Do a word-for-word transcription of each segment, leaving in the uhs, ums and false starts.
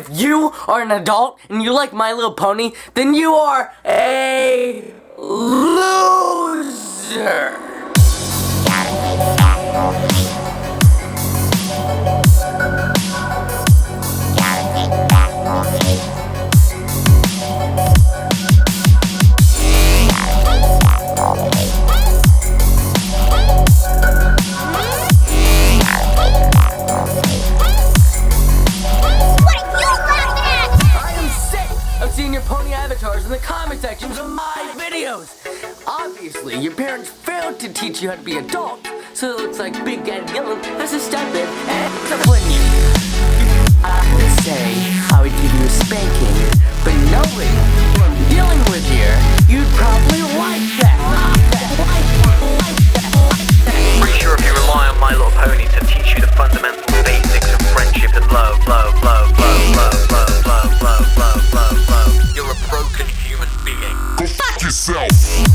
if you are an adult and you like My Little Pony, then you are a loser. Your pony avatars in the comment sections of my videos. Obviously, your parents failed to teach you how to be adult, so it looks like Big Daddy Dylan has to step in and discipline you. I would say I would give you a spanking, but knowing who I'm dealing with here, you'd probably like that. Pretty sure if you rely on My Little Pony to teach you the fundamental basics of friendship and love, love, love, love, love, love, love, love, love, love, love, you're a broken human being. Go fuck yourself!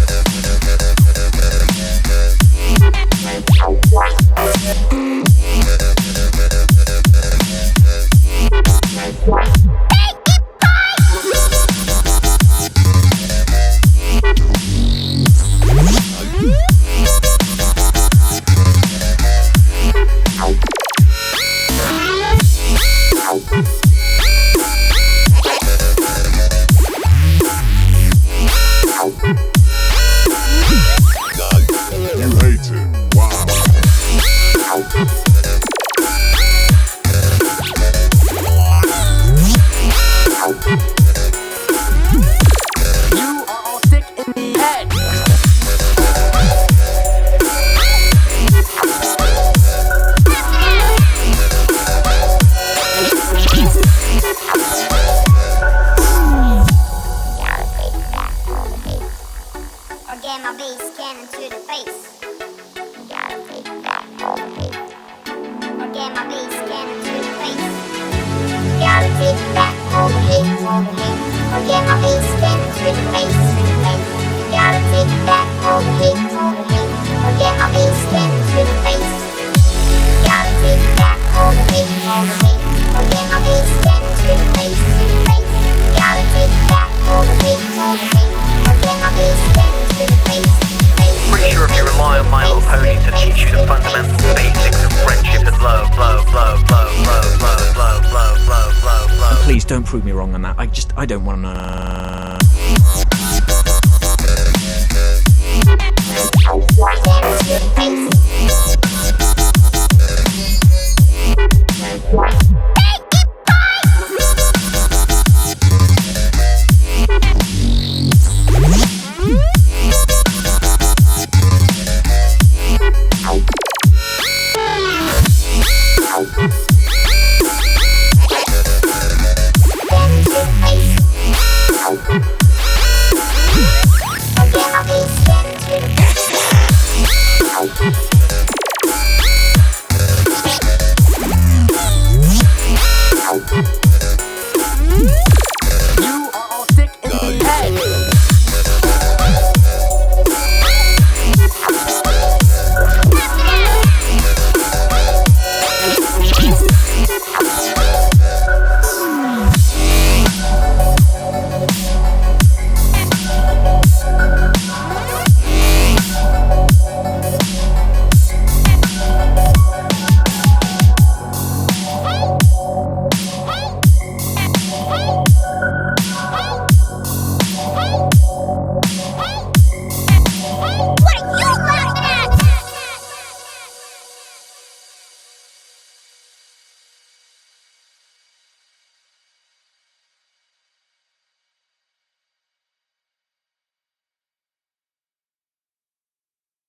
Get my bass cannon to the face. Gotta take that all the way. Or get my bass cannon to the face. Gotta take that all the way, all the way. Or get my bass cannon to the face, to the face. Gotta take that all the way, all the way. Or get my bass cannon to the face. Gotta take that all the way, all the way. Or get my bass cannon to the face, to the face. Gotta take that all the way, all the way. Or get my bass cannon. Pretty sure if you rely on My Little Pony to teach you the fundamental basics of friendship and love, love, love, love, love, love, love, love, love, love, love. Please don't prove me wrong on that. I just, I don't want to.